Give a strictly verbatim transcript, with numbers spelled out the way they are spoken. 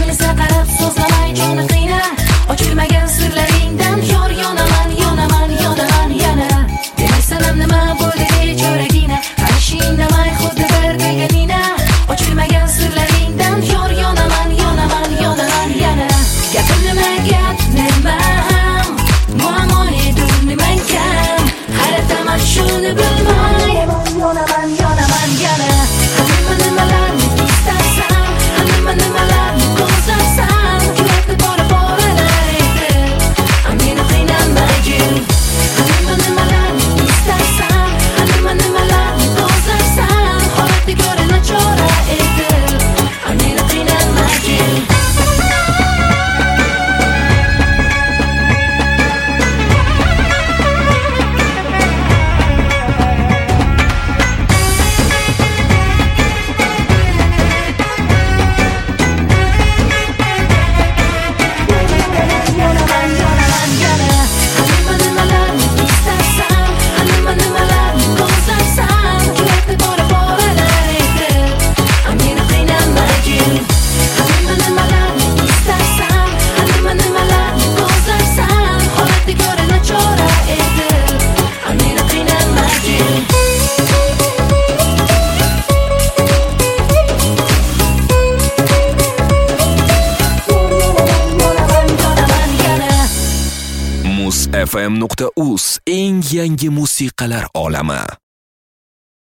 esa qarab so'zlamay joni qiyna. Ochilmagan sirlaringdan yor yonaman, yonaman, yonaman yana. Demaysan nima bo'ldi bechoragina, qarashi indamay xuddi bir deganina. Ochilmagan sirlaringdan yor yonaman, yonaman, yonaman yana. Gapim nima, gap nima, muammo nedir nima ekan, hayrattaman shuni bilmay. Yonaman, yonaman yana. Hamma nimalarni istasam, hamma nimalarni ko'zlasam, yurakni bora-boralar etib, meni qiynamagin. Hamma nimalarni istasam, hamma nimalarni ko'zlasam, holatni ko'ra nachora etib, meni qiynamagin. muz f m nuqta uz eng yangi musiqalar olami.